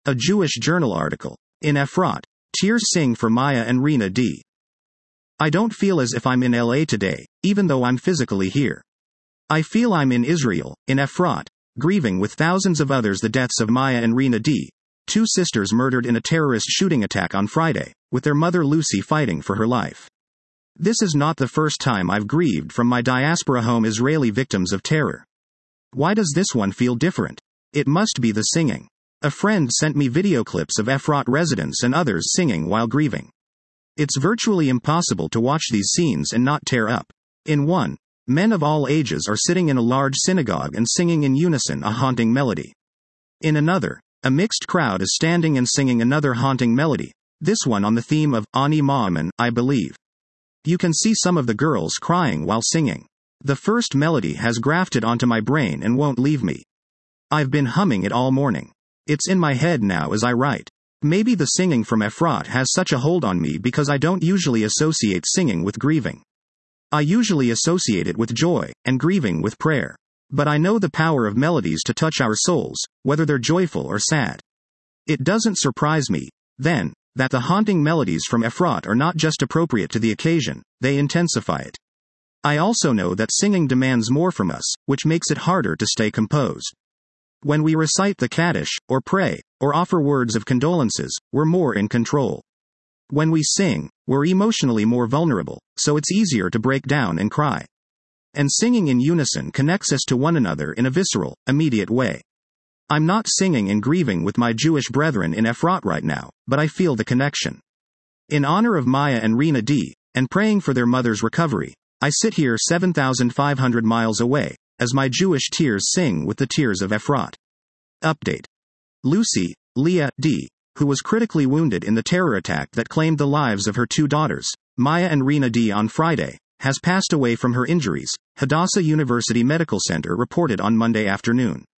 A Jewish Journal article. In Efrat, tears sing for Maya and Rena D. I don't feel as if I'm in LA today, even though I'm physically here. I feel I'm in Israel, in Efrat, grieving with thousands of others the deaths of Maya and Rena D., two sisters murdered in a terrorist shooting attack on Friday, with their mother Lucy fighting for her life. This is not the first time I've grieved from my diaspora home Israeli victims of terror. Why does this one feel different? It must be the singing. A friend sent me video clips of Efrat residents and others singing while grieving. It's virtually impossible to watch these scenes and not tear up. In one, men of all ages are sitting in a large synagogue and singing in unison a haunting melody. In another, a mixed crowd is standing and singing another haunting melody, this one on the theme of Ani Ma'amin, I believe. You can see some of the girls crying while singing. The first melody has grafted onto my brain and won't leave me. I've been humming it all morning. It's in my head now as I write. Maybe the singing from Efrat has such a hold on me because I don't usually associate singing with grieving. I usually associate it with joy, and grieving with prayer. But I know the power of melodies to touch our souls, whether they're joyful or sad. It doesn't surprise me, then, that the haunting melodies from Efrat are not just appropriate to the occasion, they intensify it. I also know that singing demands more from us, which makes it harder to stay composed. When we recite the Kaddish, or pray, or offer words of condolences, we're more in control. When we sing, we're emotionally more vulnerable, so it's easier to break down and cry. And singing in unison connects us to one another in a visceral, immediate way. I'm not singing and grieving with my Jewish brethren in Efrat right now, but I feel the connection. In honor of Maya and Rena D., and praying for their mother's recovery, I sit here 7,500 miles away, as my Jewish tears sing with the tears of Efrat. Update. Lucy, Leah D., who was critically wounded in the terror attack that claimed the lives of her two daughters, Maya and Rena D. on Friday, has passed away from her injuries, Hadassah University Medical Center reported on Monday afternoon.